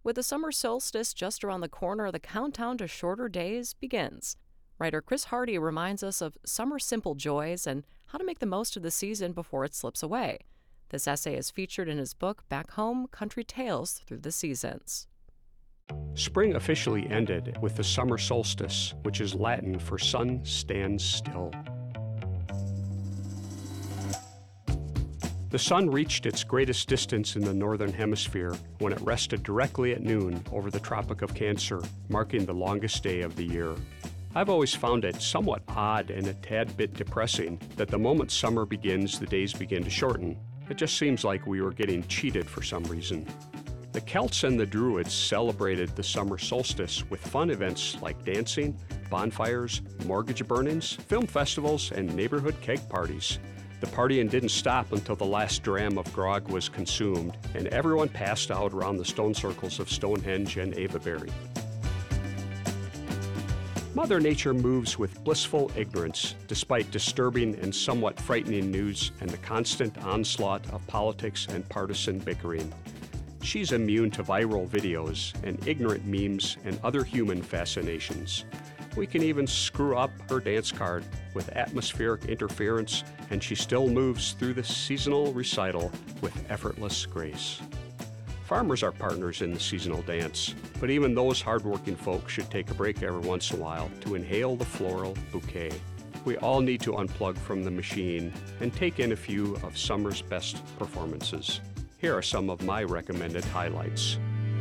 With the summer solstice just around the corner, the countdown to shorter days begins. Writer Chris Hardy reminds us of summer's simple joys and how to make the most of the season before it slips away. This essay is featured in his book, Back Home, Country Tales Through the Seasons. Spring officially ended with the summer solstice, which is Latin for sun stands still. The sun reached its greatest distance in the northern hemisphere when it rested directly at noon over the Tropic of Cancer, marking the longest day of the year. I've always found it somewhat odd and a tad bit depressing that the moment summer begins, the days begin to shorten. It just seems like we were getting cheated for some reason. The Celts and the Druids celebrated the summer solstice with fun events like dancing, bonfires, mortgage burnings, film festivals, and neighborhood keg parties. The partying didn't stop until the last dram of grog was consumed, and everyone passed out around the stone circles of Stonehenge and Avebury. Mother Nature moves with blissful ignorance, despite disturbing and somewhat frightening news and the constant onslaught of politics and partisan bickering. She's immune to viral videos and ignorant memes and other human fascinations. We can even screw up her dance card with atmospheric interference, and she still moves through the seasonal recital with effortless grace. Farmers are partners in the seasonal dance, but even those hardworking folk should take a break every once in a while to inhale the floral bouquet. We all need to unplug from the machine and take in a few of summer's best performances. Here are some of my recommended highlights.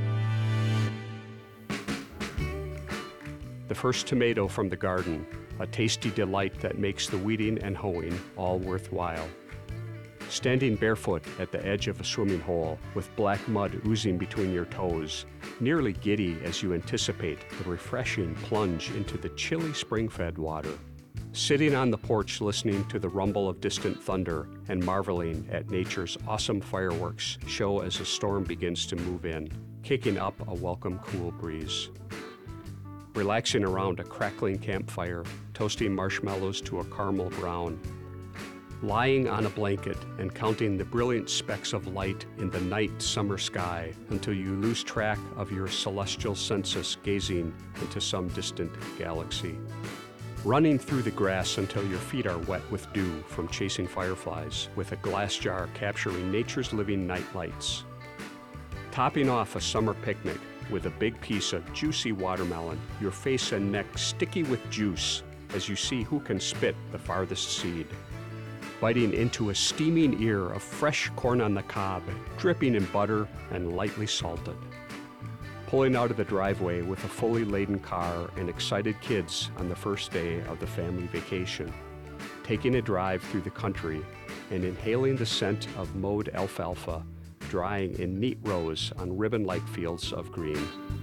The first tomato from the garden, a tasty delight that makes the weeding and hoeing all worthwhile. Standing barefoot at the edge of a swimming hole with black mud oozing between your toes, nearly giddy as you anticipate the refreshing plunge into the chilly spring-fed water. Sitting on the porch listening to the rumble of distant thunder and marveling at nature's awesome fireworks show as the storm begins to move in, kicking up a welcome cool breeze. Relaxing around a crackling campfire, toasting marshmallows to a caramel brown. Lying on a blanket and counting the brilliant specks of light in the night summer sky until you lose track of your celestial census gazing into some distant galaxy. Running through the grass until your feet are wet with dew from chasing fireflies with a glass jar capturing nature's living night lights. Topping off a summer picnic with a big piece of juicy watermelon, your face and neck sticky with juice as you see who can spit the farthest seed. Biting into a steaming ear of fresh corn on the cob, dripping in butter and lightly salted. Pulling out of the driveway with a fully laden car and excited kids on the first day of the family vacation. Taking a drive through the country and inhaling the scent of mowed alfalfa, drying in neat rows on ribbon-like fields of green.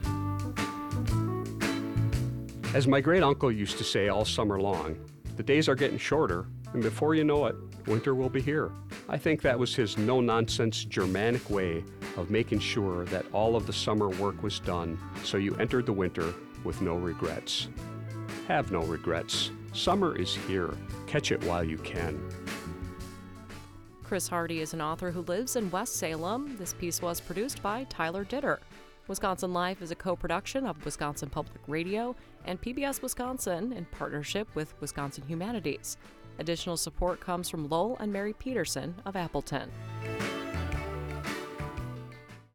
As my great-uncle used to say all summer long, the days are getting shorter, and before you know it, winter will be here. I think that was his no-nonsense Germanic way of making sure that all of the summer work was done, so you entered the winter with no regrets. Have no regrets. Summer is here. Catch it while you can. Chris Hardy is an author who lives in West Salem. This piece was produced by Tyler Ditter. Wisconsin Life is a co-production of Wisconsin Public Radio and PBS Wisconsin in partnership with Wisconsin Humanities. Additional support comes from Lowell and Mary Peterson of Appleton.